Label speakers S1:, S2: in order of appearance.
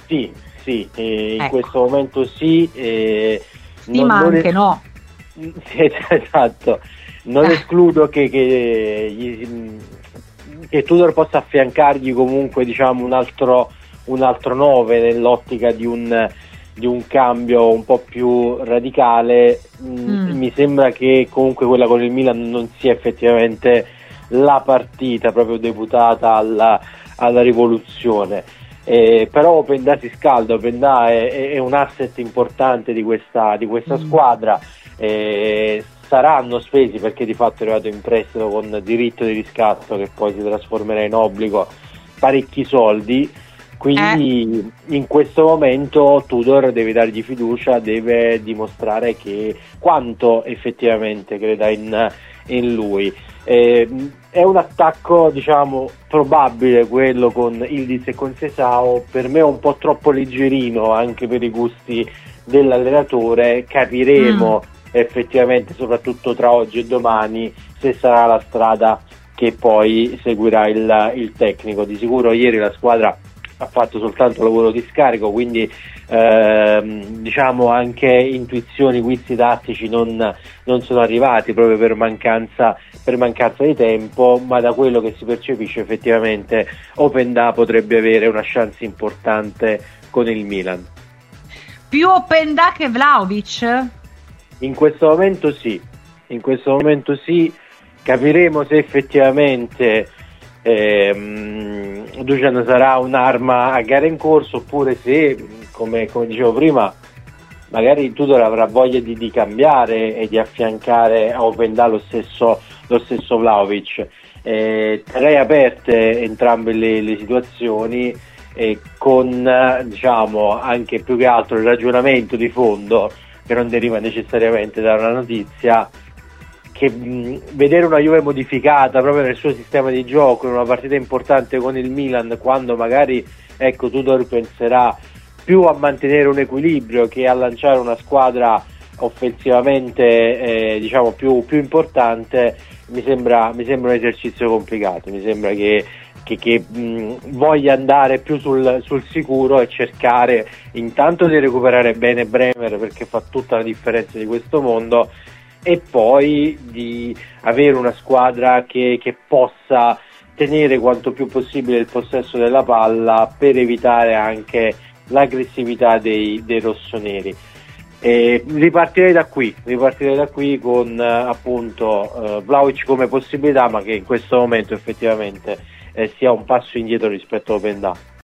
S1: Sì, sì, in
S2: Ecco,
S1: questo momento sì.
S2: sì, ma
S1: Non
S2: anche no.
S1: sì, esatto, non escludo che Tudor possa affiancargli comunque, diciamo, un altro 9 nell'ottica di un cambio un po' più radicale.
S2: Mm,
S1: Mi sembra che comunque quella con il Milan non sia effettivamente la partita proprio deputata alla rivoluzione. Però Openda si scalda, Openda è un asset importante di questa
S2: mm.
S1: squadra. Saranno spesi perché di fatto è arrivato in prestito con diritto di riscatto che poi si trasformerà in obbligo, parecchi soldi,
S2: Eh,
S1: quindi in questo momento Tudor deve dargli fiducia, deve dimostrare che quanto effettivamente creda in lui. È un attacco, diciamo, probabile quello con Ildiz e con Sesao, per me è un po' troppo leggerino anche per i gusti dell'allenatore.
S2: mm.
S1: Capiremo effettivamente, soprattutto tra oggi e domani, se sarà la strada che poi seguirà il tecnico. Di sicuro ieri la squadra ha fatto soltanto lavoro di scarico, quindi diciamo anche intuizioni, guizzi tattici non sono arrivati proprio per mancanza di tempo, ma da quello che si percepisce effettivamente Openda potrebbe avere una chance importante con il Milan.
S2: Più Openda che Vlahovic?
S1: In questo momento sì, in questo momento sì, capiremo se effettivamente Dusan sarà un'arma a gara in corso oppure se, come dicevo prima, magari Tudor avrà voglia di cambiare e di affiancare a Openda lo stesso Vlahovic. Terrei aperte entrambe le situazioni, con diciamo anche più che altro il ragionamento di fondo che non deriva necessariamente da una notizia, che vedere una Juve modificata proprio nel suo sistema di gioco in una partita importante con il Milan, quando magari ecco Tudor penserà più a mantenere un equilibrio che a lanciare una squadra offensivamente diciamo più importante, mi sembra un esercizio complicato. Mi sembra che voglia andare più sul sicuro e cercare intanto di recuperare bene Bremer, perché fa tutta la differenza di questo mondo, e poi di avere una squadra che possa tenere quanto più possibile il possesso della palla per evitare anche l'aggressività dei rossoneri. Ripartirei da qui con appunto Vlahovic come possibilità, ma che in questo momento effettivamente sia un passo indietro rispetto a Openda.